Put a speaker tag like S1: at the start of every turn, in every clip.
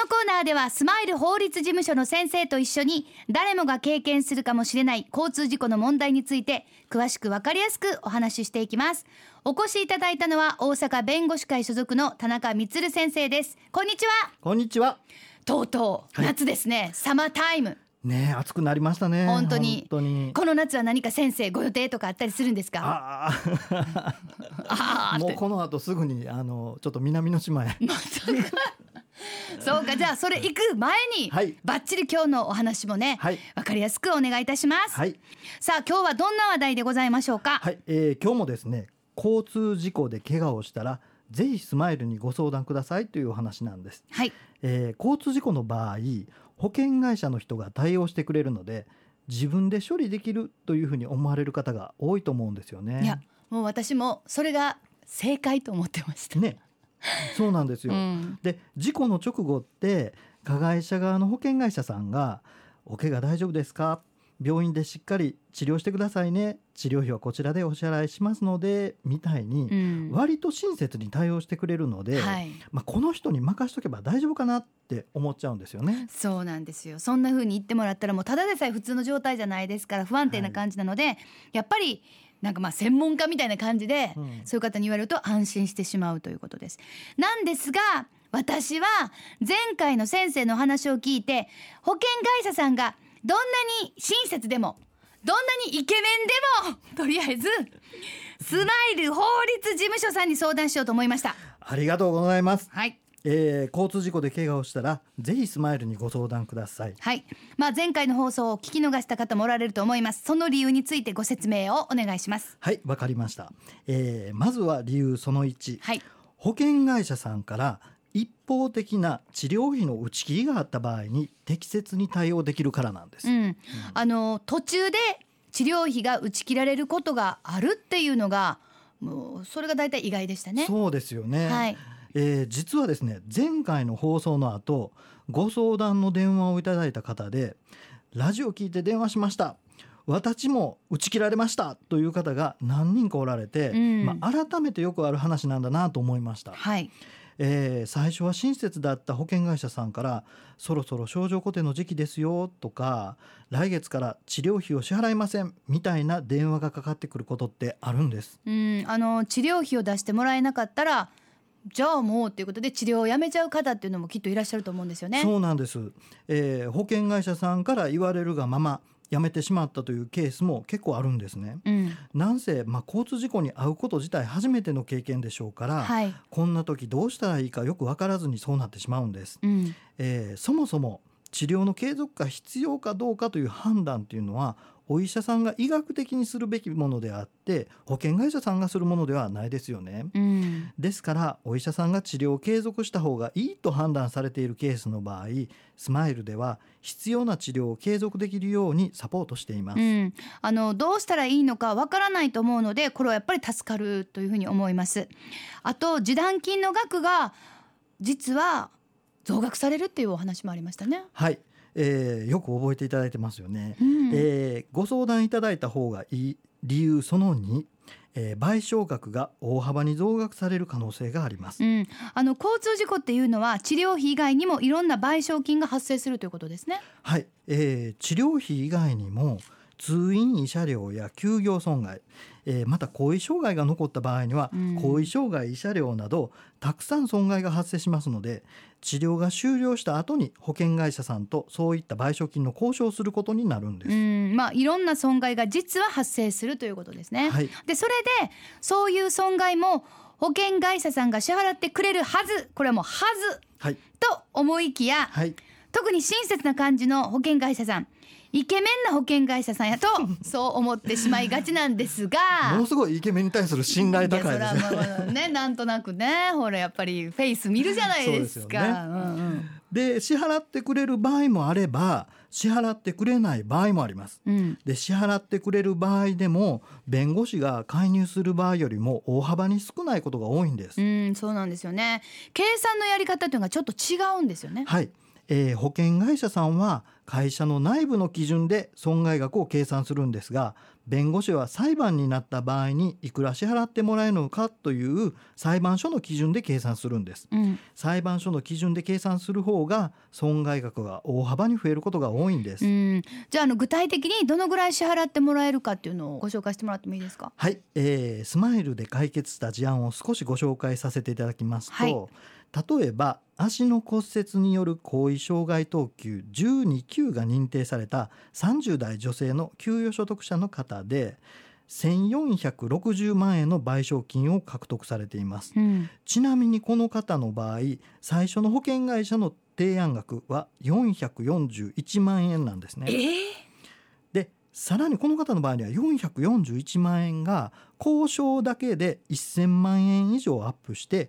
S1: のコーナーではスマイル法律事務所の先生と一緒に誰もが経験するかもしれない交通事故の問題について詳しく分かりやすくお話ししていきます。お越しいただいたのは大阪弁護士会所属の田中充先生です。こんにちは。
S2: こんにちは。
S1: とうとう夏ですね、サマータイム
S2: ねえ、暑くなりましたね。
S1: 本当にこの夏は何か先生ご予定とかあったりするんですか？
S2: もうこの後すぐにちょっと南の島へ
S1: そうか、じゃあそれ行く前に、バッチリ今日のお話もね、分かりやすくお願いいたします。さあ今日はどんな話題でございましょうか？
S2: 今日もですね、交通事故で怪我をしたらぜひスマイルにご相談くださいというお話なんです。交通事故の場合、保険会社の人が対応してくれるので自分で処理できるというふうに思われる方が多いと思うんですよね。
S1: いや、もう私もそれが正解と思ってました
S2: ね。そうなんですよ、で事故の直後って加害者側の保険会社さんがお怪我大丈夫ですか、病院でしっかり治療してくださいね、治療費はこちらでお支払いしますのでみたいに割と親切に対応してくれるので、この人に任しとけば大丈夫かなって思っちゃうんですよね。
S1: そうなんですよ。そんな風に言ってもらったらもうただでさえ普通の状態じゃないですから不安定な感じなので、やっぱりなんか専門家みたいな感じで、そういう方に言われると安心してしまうということです。なんですが私は前回の先生の話を聞いて、保険会社さんがどんなに親切でもどんなにイケメンでもとりあえずスマイル法律事務所さんに相談しようと思いました。
S2: ありがとうございます。交通事故で怪我をしたらぜひスマイルにご相談ください。
S1: 前回の放送を聞き逃した方もおられると思います。その理由についてご説明をお願いします。
S2: わかりました。まずは理由その1、保険会社さんから一方的な治療費の打ち切りがあった場合に適切に対応できるからなんです。
S1: 途中で治療費が打ち切られることがあるっていうのがもうそれが大体意外でしたね。
S2: そうですよね。実はですね、前回の放送の後ご相談の電話をいただいた方で、ラジオ聞いて電話しました、私も打ち切られましたという方が何人かおられて、改めてよくある話なんだなと思いました。最初は親切だった保険会社さんからそろそろ症状固定の時期ですよとか、来月から治療費を支払いませんみたいな電話がかかってくることってあるんです。
S1: 治療費を出してもらえなかったらじゃあもうということで治療をやめちゃう方っていうのもきっといらっしゃると思うんですよね。
S2: そうなんです。保険会社さんから言われるがままやめてしまったというケースも結構あるんですね。なんせ、交通事故に遭うこと自体初めての経験でしょうから、こんな時どうしたらいいかよく分からずにそうなってしまうんです。そもそも治療の継続が必要かどうかという判断というのはお医者さんが医学的にするべきものであって保険会社さんがするものではないですよね。ですからお医者さんが治療を継続した方がいいと判断されているケースの場合、スマイルでは必要な治療を継続できるようにサポートしています。
S1: どうしたらいいのかわからないと思うのでこれはやっぱり助かるというふうに思います。あと示談金の額が実は増額されるっていうお話もありましたね。
S2: よく覚えていただいてますよね。ご相談いただいた方がいい理由その2、賠償額が大幅に増額される可能性があります。
S1: 交通事故っていうのは治療費以外にもいろんな賠償金が発生するということですね。
S2: 治療費以外にも通院慰謝料や休業損害、また後遺障害が残った場合には、後遺障害慰謝料などたくさん損害が発生しますので、治療が終了した後に保険会社さんとそういった賠償金の交渉をすることになるんです。
S1: いろんな損害が実は発生するということですね。でそれでそういう損害も保険会社さんが支払ってくれるはず、これはもうはず、と思いきや、特に親切な感じの保険会社さん、イケメンな保険会社さんやとそう思ってしまいがちなんですが
S2: ものすごいイケメンに対する信頼高いです
S1: ね。なんとなくね、ほらやっぱりフェイス見るじゃないですか。
S2: で支払ってくれる場合もあれば支払ってくれない場合もあります。で支払ってくれる場合でも弁護士が介入する場合よりも大幅に少ないことが多いんです。
S1: そうなんですよね。計算のやり方というのがちょっと違うんですよね。
S2: 保険会社さんは会社の内部の基準で損害額を計算するんですが、弁護士は裁判になった場合にいくら支払ってもらえるのかという裁判所の基準で計算するんです、裁判所の基準で計算する方が損害額が大幅に増えることが多いんです。
S1: じゃあ、具体的にどのぐらい支払ってもらえるかっていうのをご紹介してもらってもいいですか？
S2: はい、スマイルで解決した事案を少しご紹介させていただきますと、例えば足の骨折による後遺障害等級12級が認定された30代女性の給与所得者の方で1460万円の賠償金を獲得されています、ちなみにこの方の場合、最初の保険会社の提案額は441万円なんですね。でさらにこの方の場合には441万円が交渉だけで1000万円以上アップして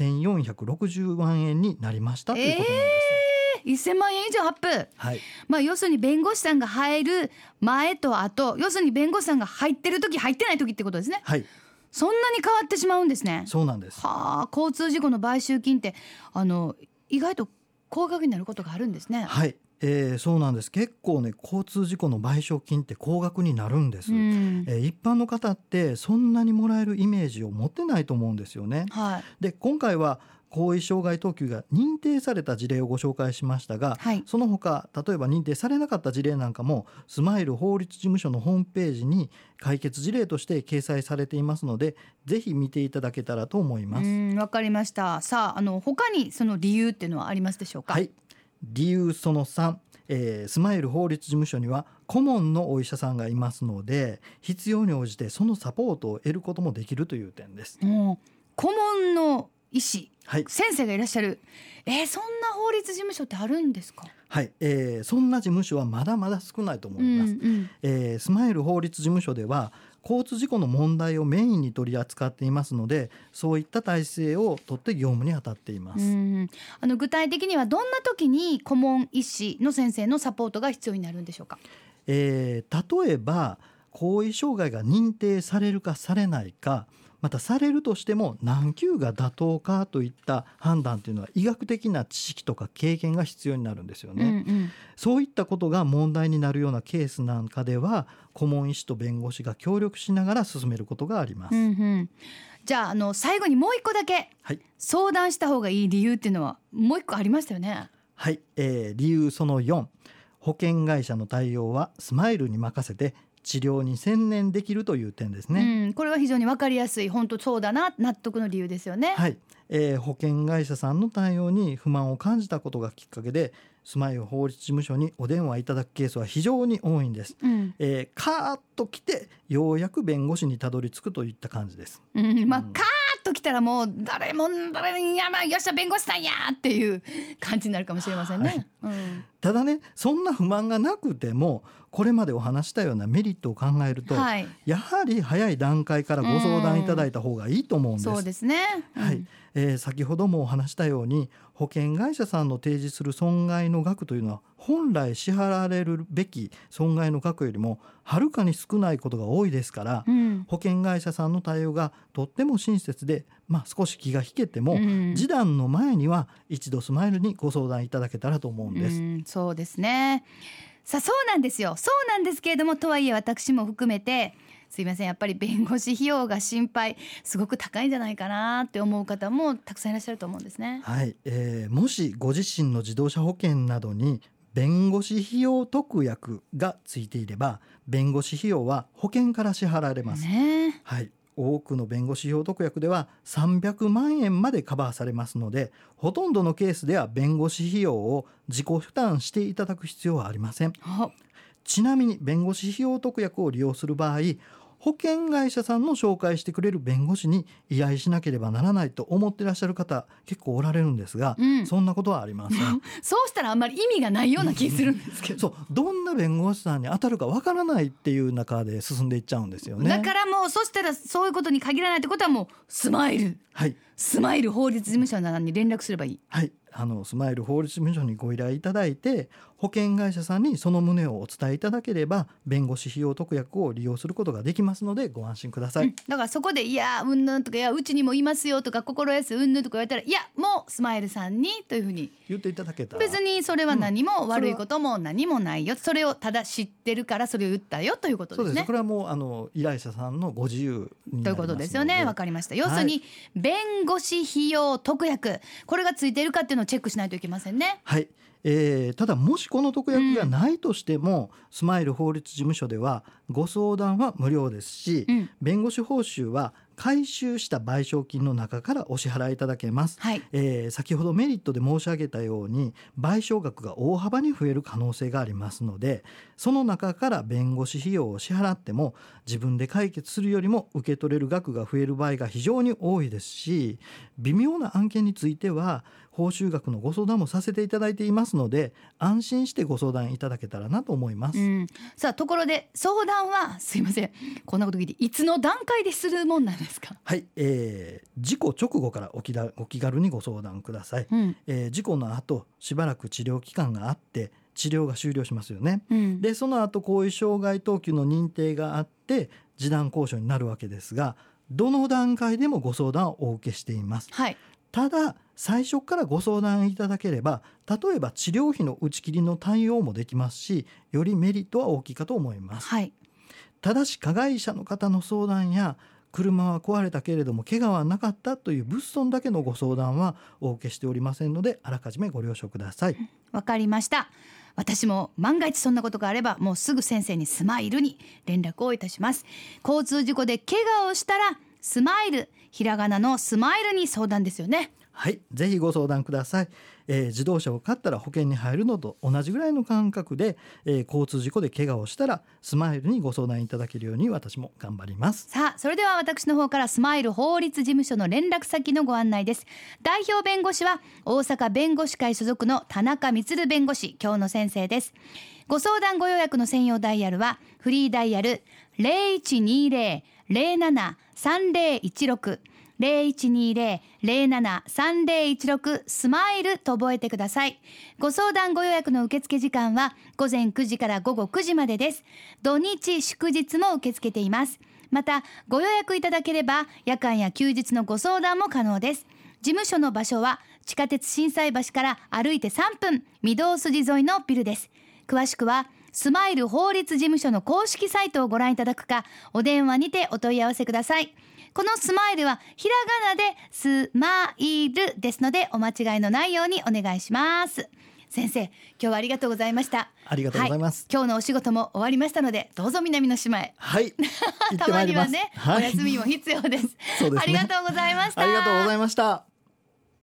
S2: 1460万円になりましたということなんです。
S1: 1000万円以上アップ、要するに弁護士さんが入る前と後、要するに弁護士さんが入ってる時入ってない時ってことですね。そんなに変わってしまうんですね。
S2: そうなんです。
S1: 交通事故の賠償金って意外と高額になることがあるんですね。
S2: そうなんです。結構ね、交通事故の賠償金って高額になるんです、一般の方ってそんなにもらえるイメージを持ってないと思うんですよね、で今回は後遺障害等級が認定された事例をご紹介しましたが、その他例えば認定されなかった事例なんかもスマイル法律事務所のホームページに解決事例として掲載されていますので、ぜひ見ていただけたらと思います。
S1: わかりました。さあ、他にその理由っていうのはありますでしょうか？
S2: 理由その3、スマイル法律事務所には顧問のお医者さんがいますので、必要に応じてそのサポートを得ることもできるという点です。
S1: 顧問の医師、先生がいらっしゃる、そんな法律事務所ってあるんですか？
S2: そんな事務所はまだまだ少ないと思います、スマイル法律事務所では交通事故の問題をメインに取り扱っていますので、そういった体制をとって業務に当たっています。
S1: 具体的にはどんな時に顧問医師の先生のサポートが必要になるんでしょうか？例
S2: えば後遺障害が認定されるかされないか、またされるとしても何級が妥当かといった判断というのは医学的な知識とか経験が必要になるんですよね、そういったことが問題になるようなケースなんかでは顧問医師と弁護士が協力しながら進めることがあります、
S1: じゃあ、最後にもう一個だけ、相談した方がいい理由っていうのはもう一個ありましたよね。
S2: 理由その4、保険会社の対応はスマイルに任せて治療に専念できるという点ですね、
S1: これは非常に分かりやすい、本当そうだな、納得の理由ですよね。
S2: 保険会社さんの対応に不満を感じたことがきっかけでスマイル法律事務所にお電話いただくケースは非常に多いんです、カーッと来てようやく弁護士にたどり着くといった感じです、
S1: カーッと来たらもう誰にやばい、よっしゃ弁護士さんやっていう感じになるかもしれませんね、
S2: ただね、そんな不満がなくてもこれまでお話したようなメリットを考えると、やはり早い段階からご相談いただいた方がいいと思うんです。
S1: そうですね、
S2: 先ほどもお話したように保険会社さんの提示する損害の額というのは本来支払われるべき損害の額よりもはるかに少ないことが多いですから、保険会社さんの対応がとっても親切で、少し気が引けても、示談の前には一度スマイルにご相談いただけたらと思うんです。
S1: そうですね。さあ、そうなんですよ。そうなんですけれども、とはいえ私も含めてすいません、やっぱり弁護士費用が心配、すごく高いんじゃないかなって思う方もたくさんいらっしゃると思うんですね。
S2: もしご自身の自動車保険などに弁護士費用特約がついていれば弁護士費用は保険から支払われます、多くの弁護士費用特約では300万円までカバーされますので、ほとんどのケースでは弁護士費用を自己負担していただく必要はありません。ちなみに弁護士費用特約を利用する場合、保険会社さんの紹介してくれる弁護士に依頼しなければならないと思ってらっしゃる方結構おられるんですが、そんなことはありません
S1: そうしたらあんまり意味がないような気するんですけど
S2: どんな弁護士さんに当たるかわからないっていう中で進んでいっちゃうんですよね。
S1: だからもうそしたらそういうことに限らないってことはもうスマイル、 スマイル法律事務所に連絡すればいい？
S2: はい、スマイル法律事務所にご依頼いただいて、保険会社さんにその旨をお伝えいただければ弁護士費用特約を利用することができますのでご安心ください。
S1: だからそこでいやうんぬんとか、いやうちにもいますよとか、心安うんぬんとか言われたら、いやもうスマイルさんにというふうに
S2: 言っていただけたら、
S1: 別にそれは何も悪いことも何もないよ、それをただ知ってるからそれを言ったよということですね。
S2: そうです。これはもう依頼者さんのご自由になりますので
S1: ということですよね。わかりました。要するに、弁護士費用特約、これがついているかっていうのをチェックしないといけませんね。
S2: はい、ただもしこの特約がないとしても、スマイル法律事務所ではご相談は無料ですし、弁護士報酬は回収した賠償金の中からお支払いいただけます。
S1: はい、
S2: 先ほどメリットで申し上げたように賠償額が大幅に増える可能性がありますので、その中から弁護士費用を支払っても自分で解決するよりも受け取れる額が増える場合が非常に多いですし、微妙な案件については報酬額のご相談もさせていただいていますので、安心してご相談いただけたらなと思います。
S1: さあ、ところで相談はすいません、こんなこと聞いていつの段階でするもんなんですか？
S2: はい、事故直後からお気軽にご相談ください。事故の後しばらく治療期間があって治療が終了しますよね。でその後後遺障害等級の認定があって示談交渉になるわけですが、どの段階でもご相談をお受けしています。
S1: はい、
S2: ただ最初からご相談いただければ、例えば治療費の打ち切りの対応もできますし、よりメリットは大きいかと思います。
S1: はい、
S2: ただし加害者の方の相談や車は壊れたけれども怪我はなかったという物損だけのご相談はお受けしておりませんので、あらかじめご了承ください。
S1: わかりました。私も万が一そんなことがあればもうすぐ先生にスマイルに連絡をいたします。交通事故で怪我をしたらスマイル、ひらがなのスマイルに相談ですよね。
S2: はい、ぜひご相談ください。自動車を買ったら保険に入るのと同じぐらいの感覚で、交通事故で怪我をしたらスマイルにご相談いただけるように私も頑張ります。
S1: さあ、それでは私の方からスマイル法律事務所の連絡先のご案内です。代表弁護士は大阪弁護士会所属の田中充弁護士、今日の先生です。ご相談ご予約の専用ダイヤルはフリーダイヤル 0120-07-3016 0120-07-3016 スマイルと覚えてください。ご相談ご予約の受付時間は午前9時から午後9時までです。土日祝日も受け付けています。またご予約いただければ夜間や休日のご相談も可能です。事務所の場所は地下鉄心斎橋から歩いて3分、御堂筋沿いのビルです。詳しくはスマイル法律事務所の公式サイトをご覧いただくか、お電話にてお問い合わせください。このスマイルはひらがなでスマイルですのでお間違いのないようにお願いします。先生、今日はありがとうございました。
S2: ありがとうございます。
S1: 今日のお仕事も終わりましたので、どうぞ南の島へ。
S2: はい、行って
S1: たま
S2: まいります。
S1: にはね、お休みも必要です。
S2: そうですね。
S1: ありがとうございました。
S2: ありがとうございました。